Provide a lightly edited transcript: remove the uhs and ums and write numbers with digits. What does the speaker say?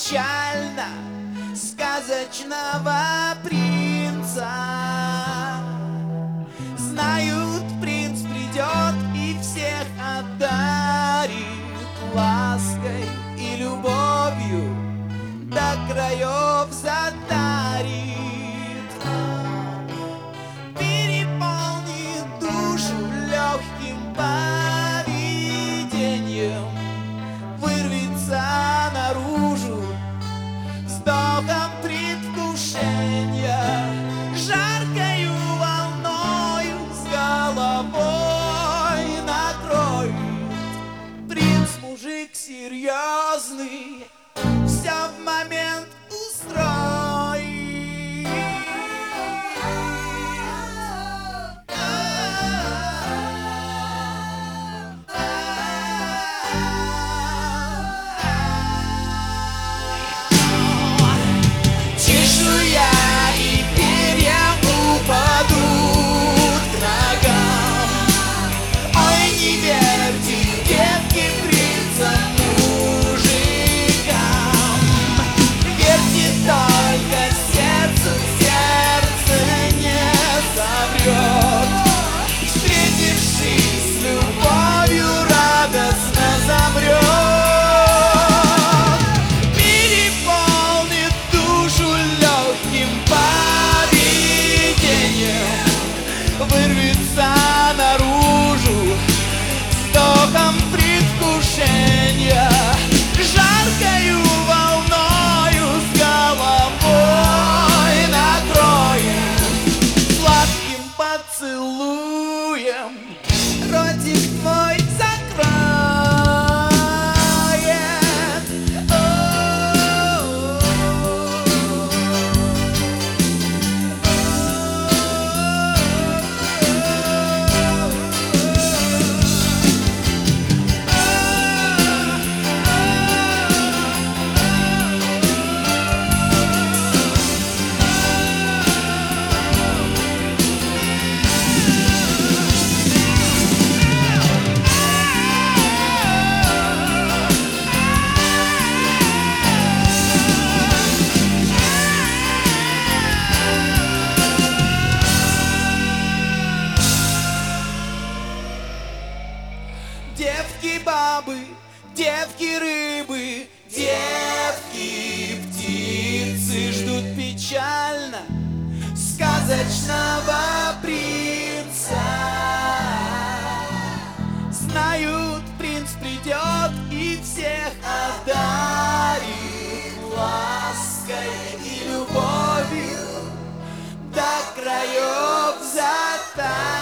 печально сказочного принца. Знают, принц придет и всех одарит лаской и любовью, до краев затарит, переполнит душу легким поведением, вырвется наружу вздохом предвкушения, жаркою волною с головой накроет. Принц мужик серьезный, все в момент устроит. Чешуя и перья упадут к ногам. Ой, не верьте, детки, принцам, мужикам. Верьте только сердцу, сердце не соврет. Встретившись с любовью, радостно замрет, переполнит душу легким поведением, вырвется наружу вздохом предвкушения, жаркою волною с головой накроет, сладким поцелуем ротик твой закроет. Девки-бабы, девки-рыбы, девки-птицы ждут печально сказочного принца. Знают, принц придет и всех одарит лаской и любовью, до краев затарит.